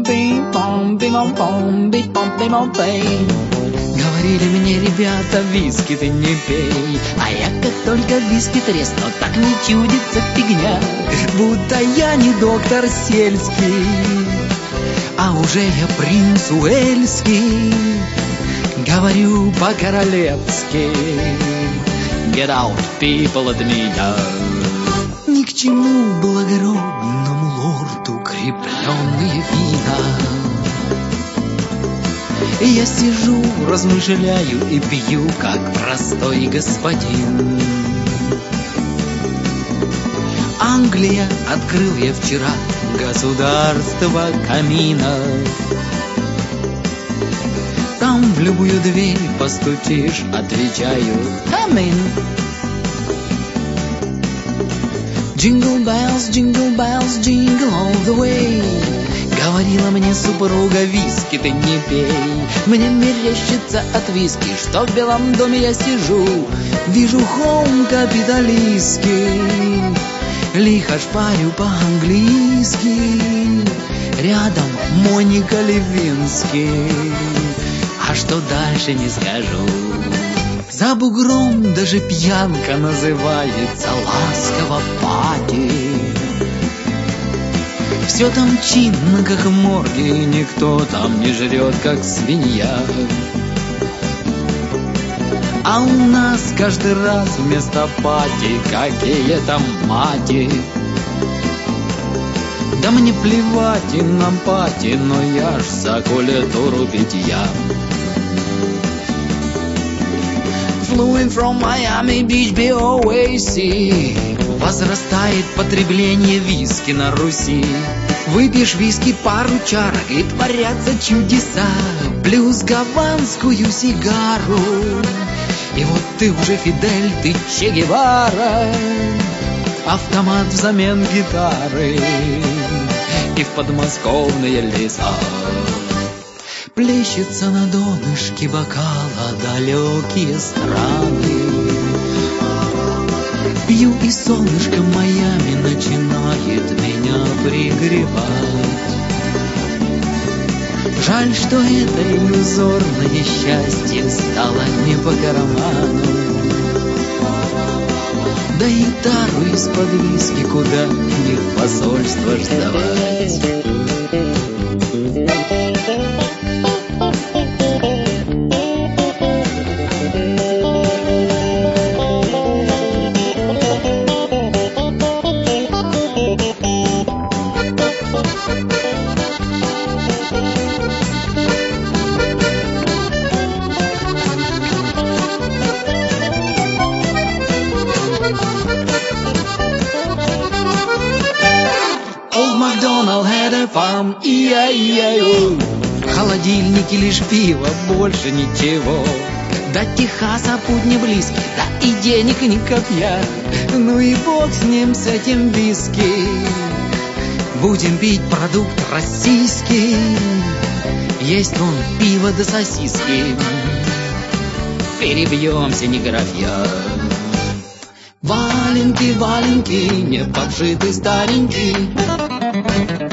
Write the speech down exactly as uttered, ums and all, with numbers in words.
Говорили мне ребята, виски ты не пей, а я как только виски тресну, так не чудится фигня, будто я не доктор сельский, а уже я принц Уэльский. Говорю по-королевски: Get out, people, от меня. Ни к чему благородному лорду крепленные вина. И я сижу, размышляю и пью, как простой господин. Англия, открыл я вчера государство камина. Там в любую дверь постучишь, отвечаю: Come in. Jingle bells, jingle bells, jingle all the way. Говорила мне супруга, виски ты не пей. Мне мерещится от виски, что в Белом доме я сижу. Вижу холм капиталистский, лихо шпарю по-английски. Рядом Моника Левинский, а что дальше не скажу. За бугром даже пьянка называется ласково пати. Все там чинно, как в морге, и никто там не жрет, как свинья. А у нас каждый раз вместо пати какие-то мати. Да мне плевать и на пати, но я ж за культуру питья. Fluent from Miami Beach, би о эй си. Возрастает потребление виски на Руси. Выпьешь виски пару чарок, и творятся чудеса. Плюс гаванскую сигару, и вот ты уже Фидель, ты Че Гевара. Автомат взамен гитары, и в подмосковные леса плещется на донышке бокала далекие страны. Пью, и солнышко Майами начинает меня пригревать. Жаль, что это иллюзорное счастье стало не по карману. Да и тару из-под виски куда не в посольство ждавать. Макдоналд had a farm, и-я-я-ю. В холодильнике лишь пиво, больше ничего. До Техаса путь не близкий, да и денег ни копья. Ну и бог с ним, с этим виски. Будем пить продукт российский. Есть вон пиво да сосиски. Перебьемся, не графья. Валенки, валенки, не подшитый старенький.